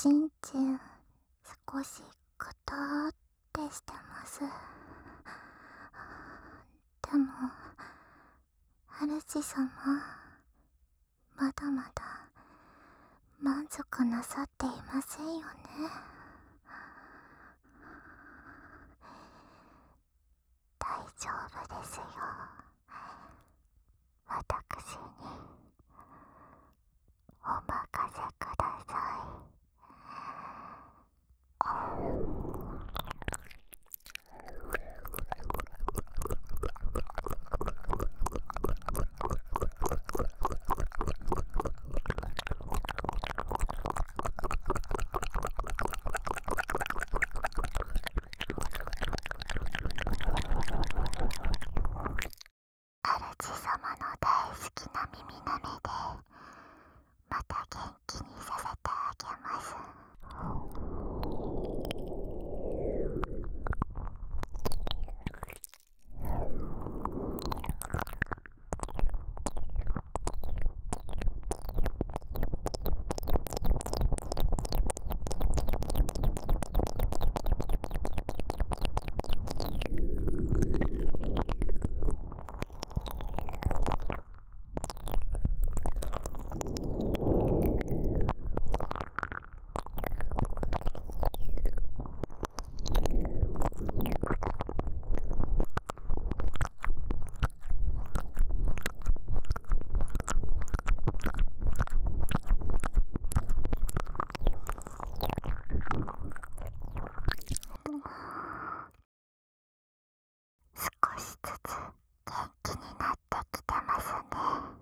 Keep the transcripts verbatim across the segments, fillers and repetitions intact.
ちんちん少しグターってしてます。でも主様、まだまだ満足なさっていませんよね。大丈夫ですよ。私にお任せください。主様の大好きな耳なめでまた元気にさせてあげます。少しずつ元気になってきてますね。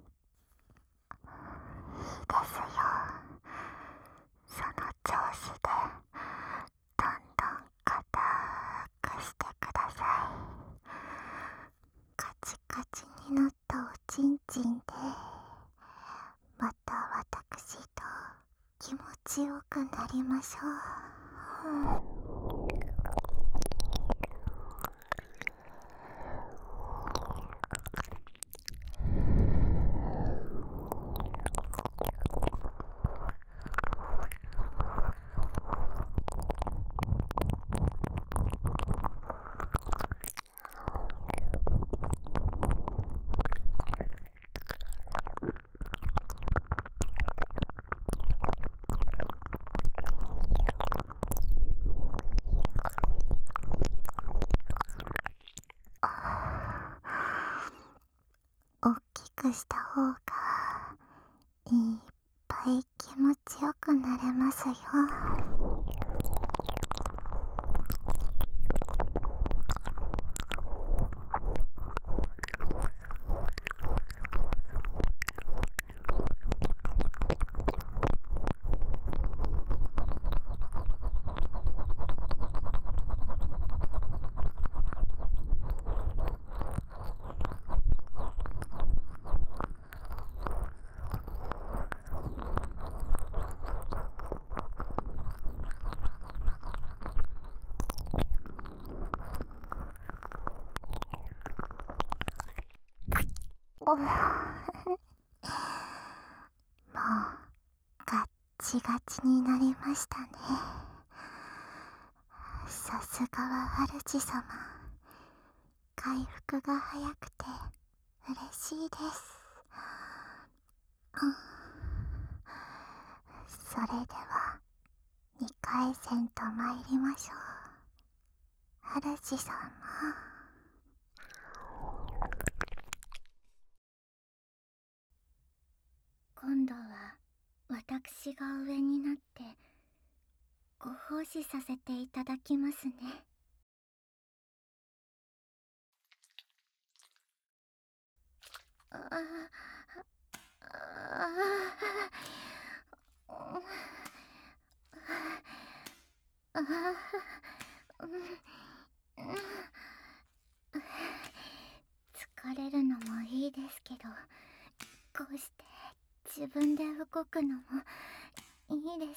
いいですよ。その調子でどんどん硬くしてください。カチカチになったおちんちんでまた私と気持ちよくなりましょう。うん、大きくした方がいっぱい気持ちよくなれますよ。もうガッチガチになりましたね。さすがは主様、回復が早くて嬉しいです。うん、それではにかい戦と参りましょう。主様、今度は私が上になってご奉仕させていただきますね。ああああ、疲れるのもいいですけど、こうして自分で動くのもいいです。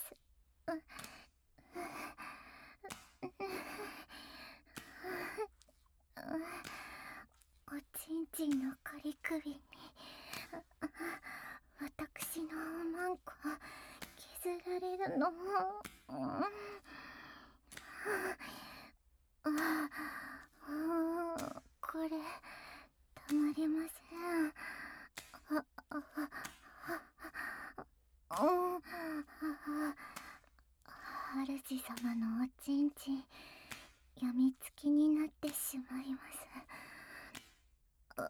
おちんちんのコリ首に私のおまんこ削られるのもああ、これたまりません。あああうん主様のおちんちんやみつきになってしまいます。あ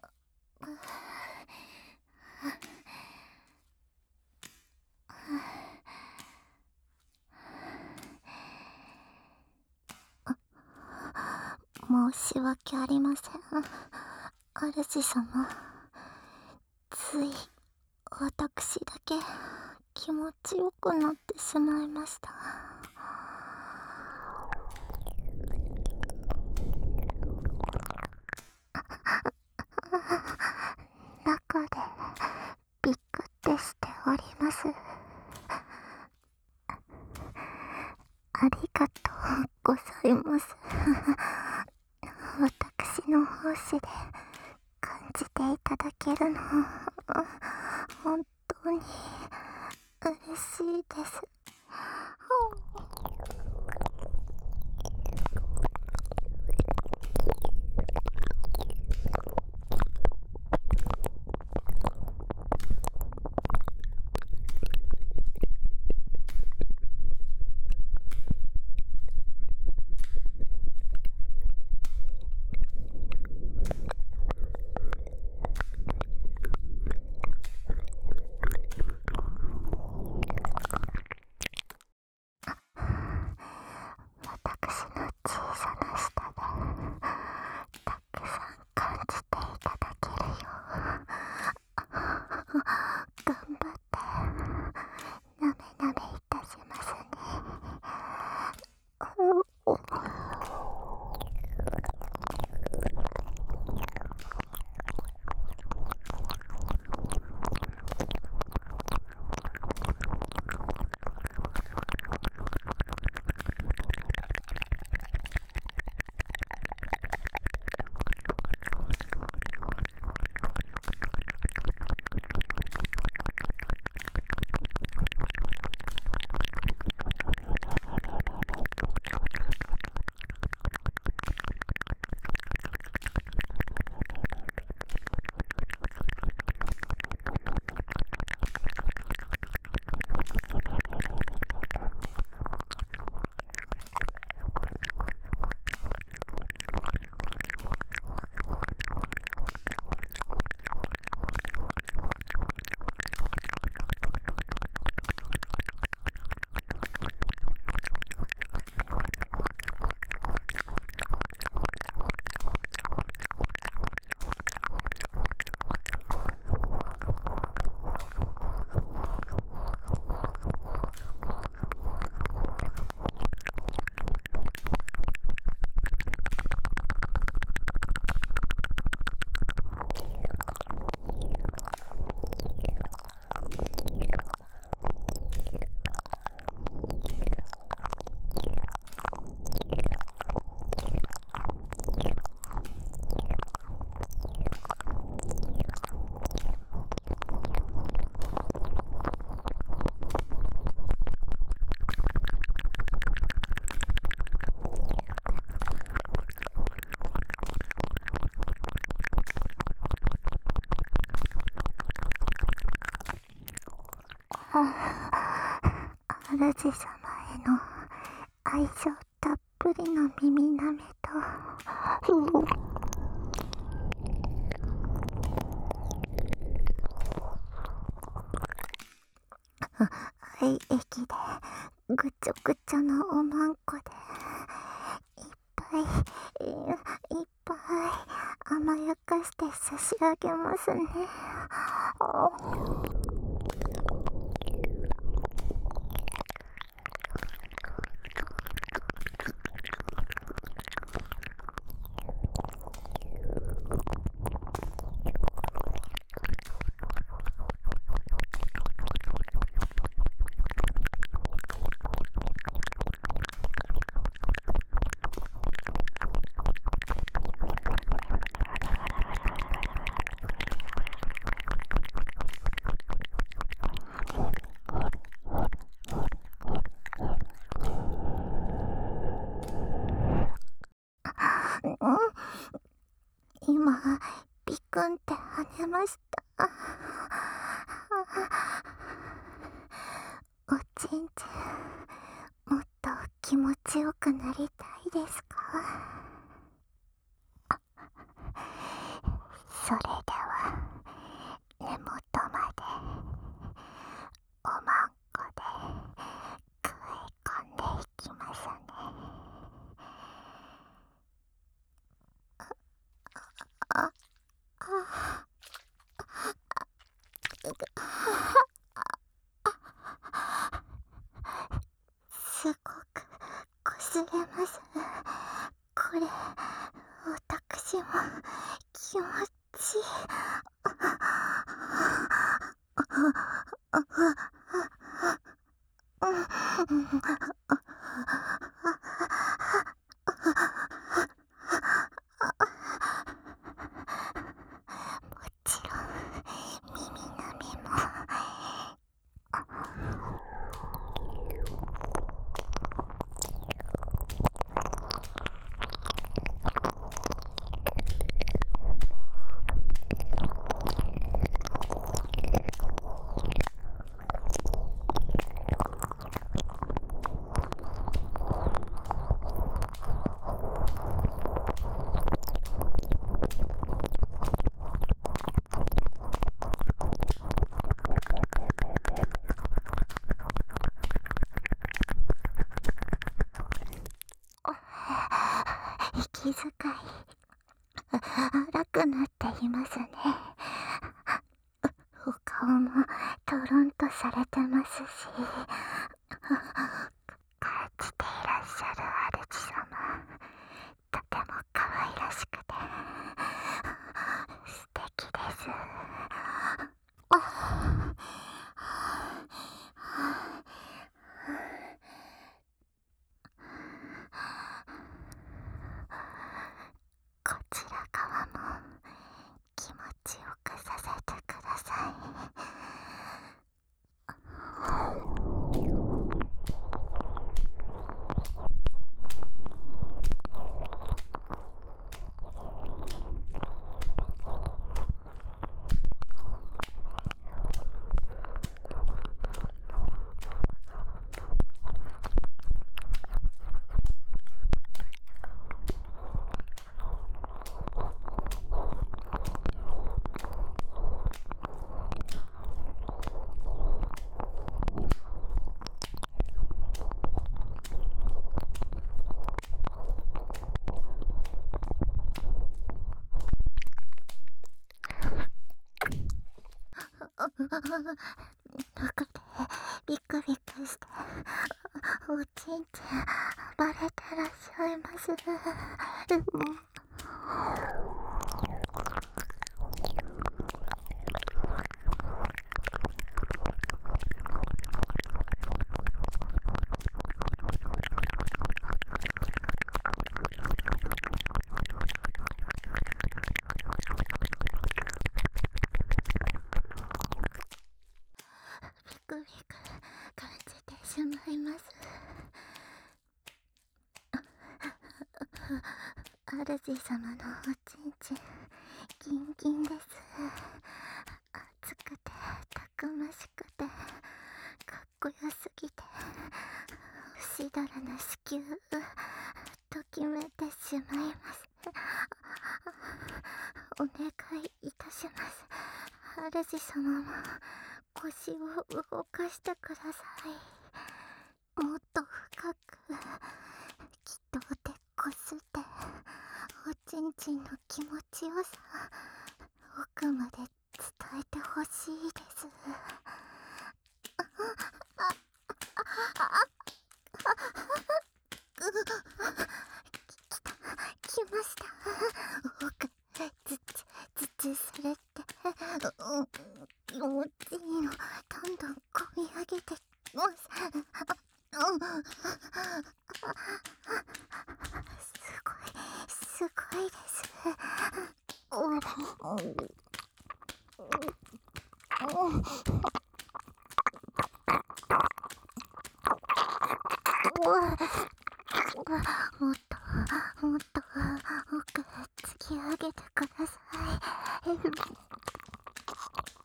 申し訳ありません、主様。つい私だけ気持ちよくなってしまいました。中でビックってしております。ありがとうございます。私の奉仕で感じていただけるの本当に嬉しいです。私の小さな舌でたくさん感じていただけるよう頑張ってなめなめいたしますね。主様への愛情たっぷりの耳なめと愛液でぐちょぐちょのおまんこでいっぱいいっぱい甘やかして差し上げますね。 おちんちん、もっと気持ちよくなりたいですか？それでは根元までおまんこで食い込んでいきますね。ああすごくこすれます。これ私も気持ちいい。もちろん耳の目も。息遣い荒くなっていますね。お顔もトロンとされてますし、感じていらっしゃる主様、とても可愛らしくて素敵です。こちら側も気持ちよくさせてください。中でビクビクしておちんちん暴れてらっしゃいます。ビクビク感じてしまいます。主様のおちんちんギンギンです。熱くてたくましくてかっこよすぎて不死だらな子宮ときめいてしまいます。お願いいたします。主様も腰を動かしてください。もっと深くきっとでこすっておちんちんの気持ちよさ奥まで伝えてほしいです。きました。奥ずつずつされて気持ちいいのどんどん込み上げてます。すごいすごいです。もっともっと奥突き上げてください。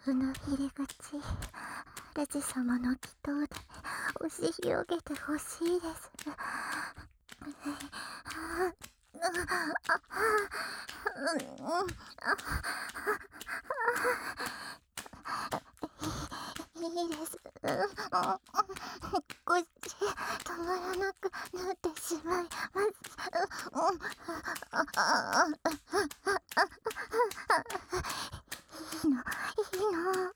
の入り口、主様の祈祷で押し広げてほしいです。いいです。少し止まらなくなってしまいます。いいの、いいの。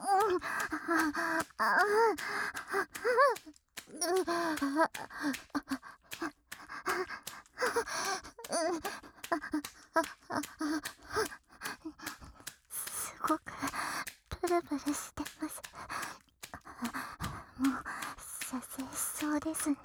すごくブルブルしてます。もう射精しそうですね。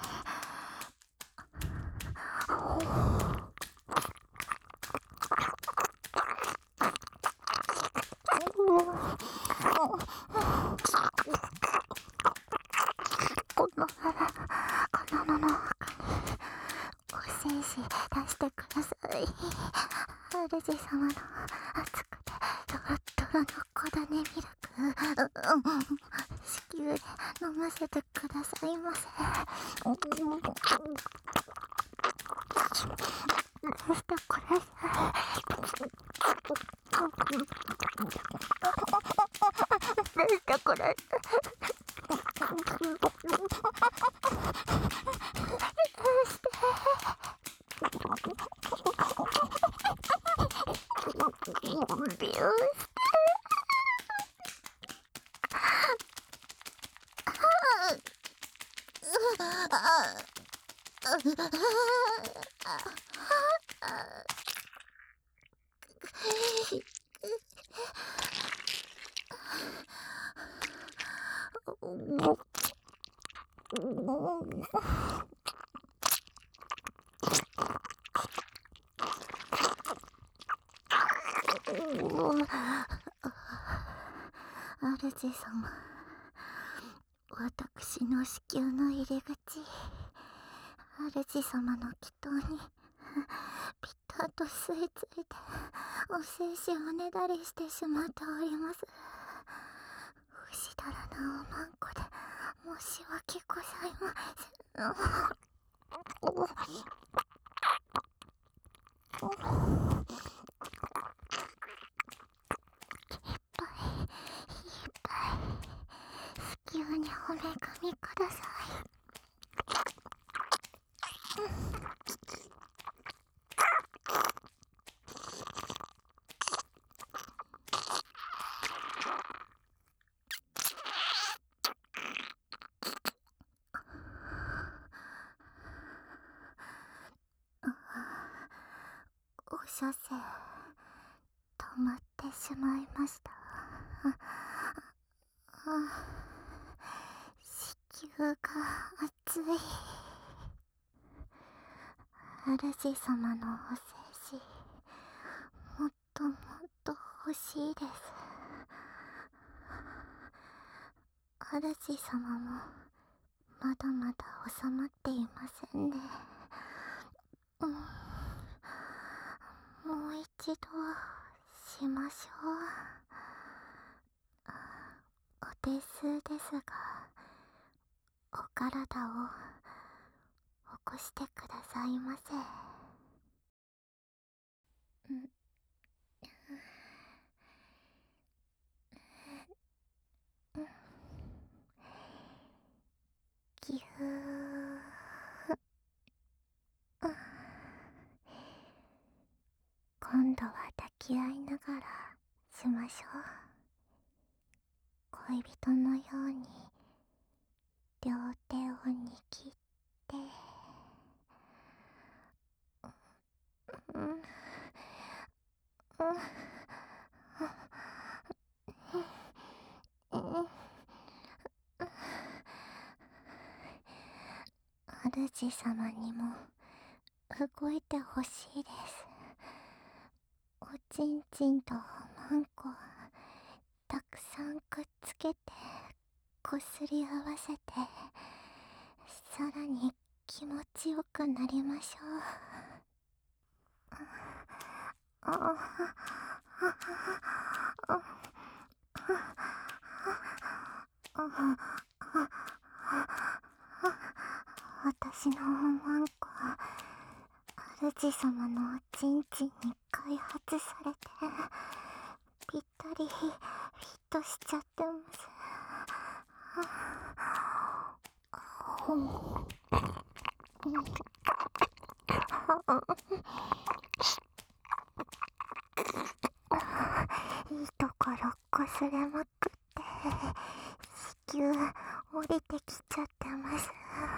この体の中にお精子出してください。主様の熱くてトロトロの小種ミルク、子宮で飲ませてくださいませ。出してください。出してください。ビュース主様、私の子宮の入り口、主様の祈祷にピタッと吸い付いてお精子をねだりしてしまっております。不死だらなおまんこで申し訳ございません。子宮におめかみください。お射精止まってしまいました。子宮が熱い。主様のお精子、もっともっと欲しいです。主様もまだまだ収まっていませんね。うん、もう一度しましょう。お手数ですが、お体を起こしてくださいませ。んぎゅー。今度は抱き合いながらしましょう。恋人のように両手を握ってうんうん主様にも動いてほしいです。おちんちんとおまんこたくさんくっつけてこすり合わせて、さらに気持ちよくなりましょう。あああ私のおまんこは主様のおちんちんに開発されてぴったりフィットしちゃってます。いいところこすれまくって子宮降りてきちゃってます。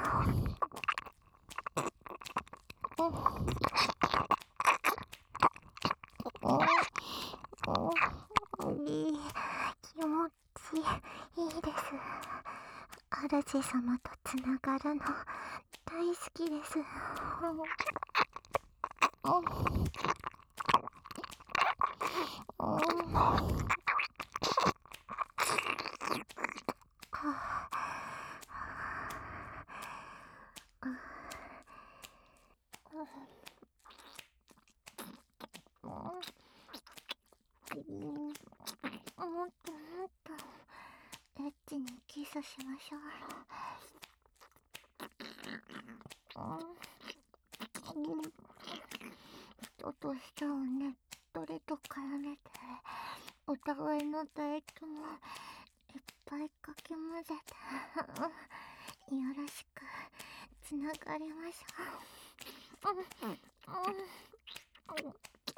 いい気持ちいいです。主様とつながるの大好きです。もっともっとエッチにキスしましょう。人と舌をねっとりと絡めてお互いの唾液もいっぱいかき混ぜてよろしくつながりましょう。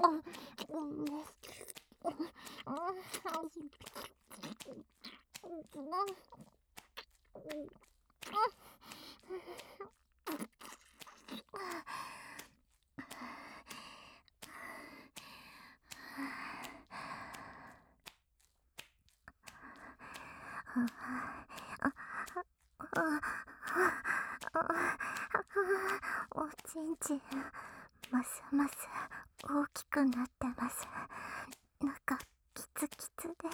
おちんちんますます大きくなってます。なんかキツキツです。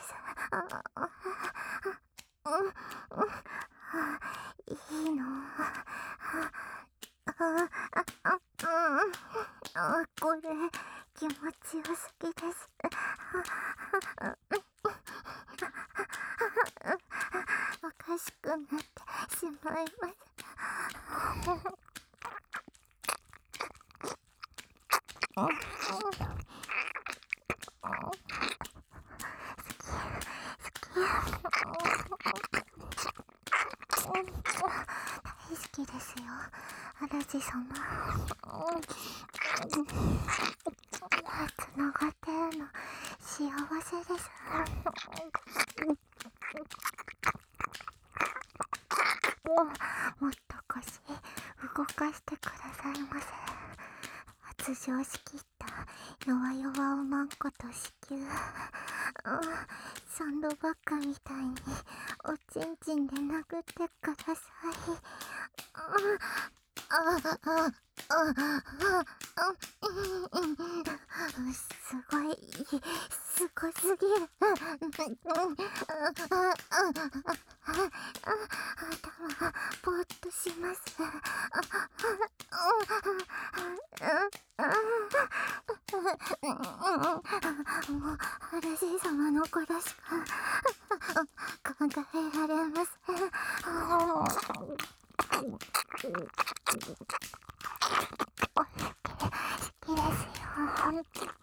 いいの？これ気持ちよすぎです。おかしくなってしまいます。大好きですよ、主様。つながってるの幸せです。もっと腰動かしてくださいませ。発情しきった弱々おまんこと子宮、サンドバッグみたいにおちんちんで殴ってください。すごい、すごすぎる。頭ぼーっとします。もう主様のことしか考えられません。好きですよ。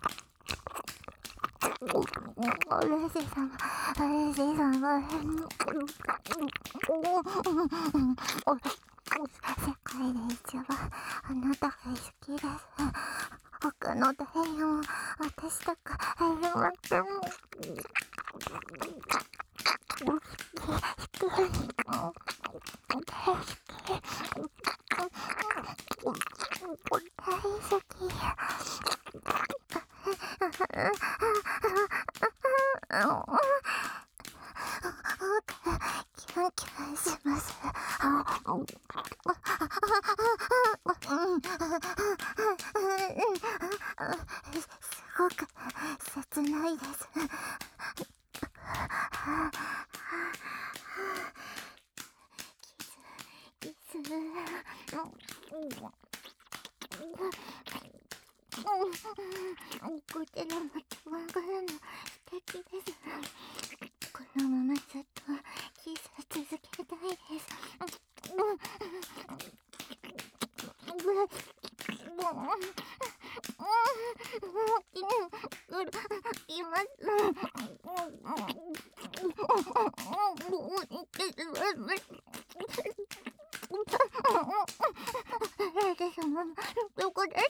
主様、主様。世界で一番あなたが好きです。他の誰にも私とかありません。大好き。キュンキュンします。すごく切ないです。キスキスこちらもつながるの素敵です。このままずっとキス続けたいです。います。私もどこです。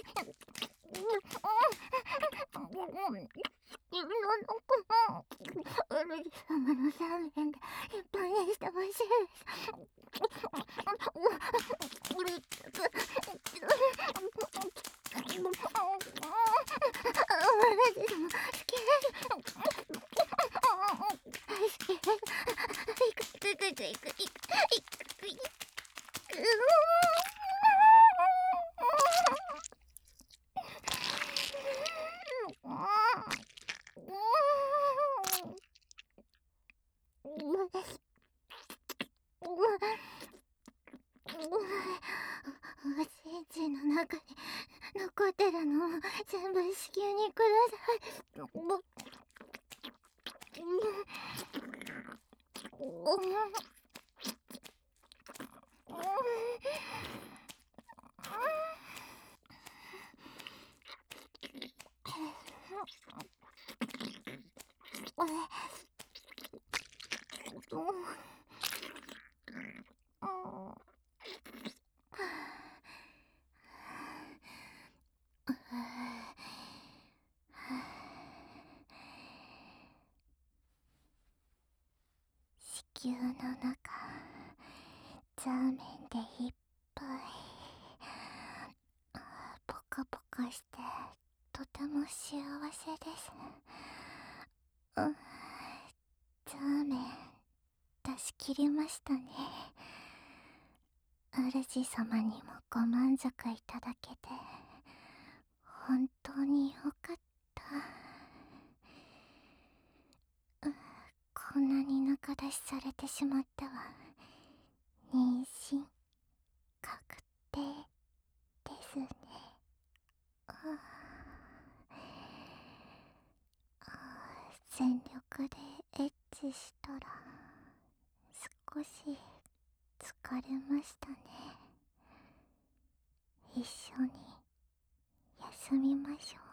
自分のウルジ様の三面でいっぱいにしてほしいです。うるつく私も好きです。大好きです。いくいくいくいくいくいくいく聖地の中に残ってるのを全部子宮にください。子宮の中ザーメンでいっぱい。ポカポカしてとても幸せです。うん、ザーメン出し切りましたね。主様にもご満足いただけて本当によかった。うん、こんなに中出しされてしまったわ。妊娠確定ですね。ああ、全力でエッチしたら少し疲れましたね。一緒に休みましょう。